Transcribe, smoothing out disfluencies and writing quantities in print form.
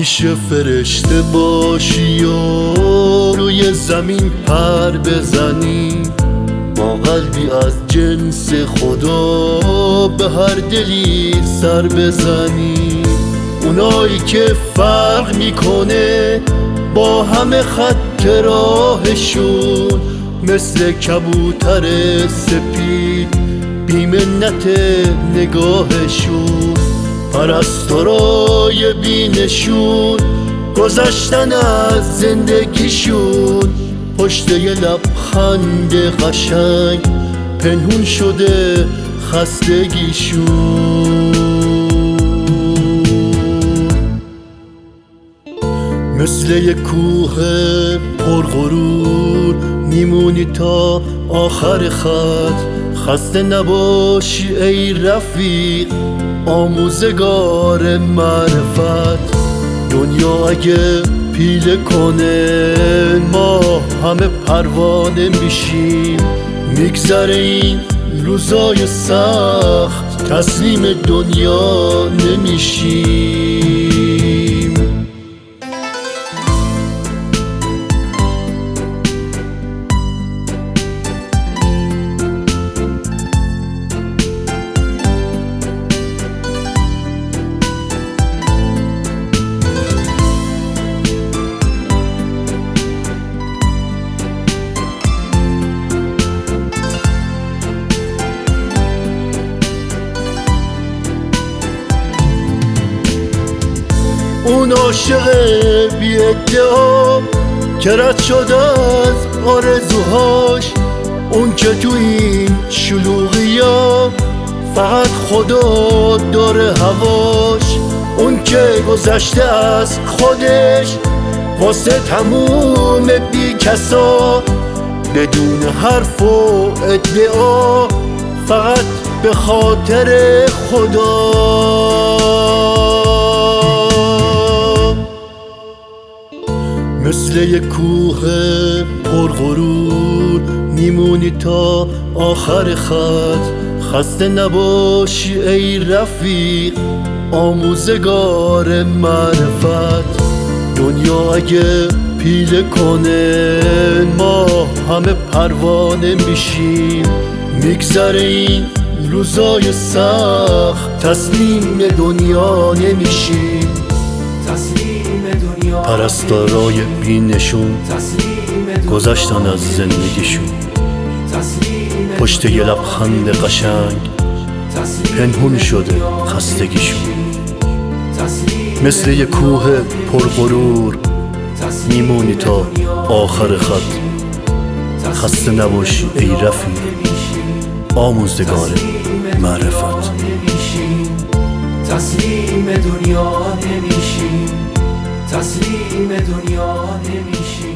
میشه فرشته باشی و روی زمین پر بزنی، با قلبی از جنس خدا به هر دلی سر بزنی. اونایی که فرق میکنه با همه خط راهشون، مثل کبوتر سپید بی منت نگاهشون. پرستارای بینشون گذشتن از زندگیشون، پشت یه لبخند قشنگ پنهون شده خستگیشون. مثل یه کوه پرغرور میمونی تا آخر خط، خسته نباشی ای رفیق آموزگار معرفت. دنیا اگه پیله کنه ما همه پروانه میشیم، میگذره این روزای سخت تسلیم دنیا نمیشیم. اون عاشق بی ادعا که رد شده از آرزوهاش، اون که تو این شلوغیا فقط خدا داره هواش، اون که گذشته از خودش واسه تموم بی کسا، بدون حرف و ادعا فقط به خاطر خدا. مثل یه کوه پرغرور میمونی تا آخر خط، خسته نباشی ای رفیق آموزگار معرفت. دنیا اگه پیله کنه ما همه پروانه میشیم، میگذره این روزای سخت تسلیم دنیا نمیشیم. پرستارای بینشون گذشتن از زندگیشون، پشت یه لبخند قشنگ پنهون شده خستگیشون. مثل یه کوه پرغرور میمونی تا آخر خط، خسته نباشی ای رفیق آموزگار معرفت. تسلیم دنیا نمیشیم، تسلیم دنیا نمیشیم.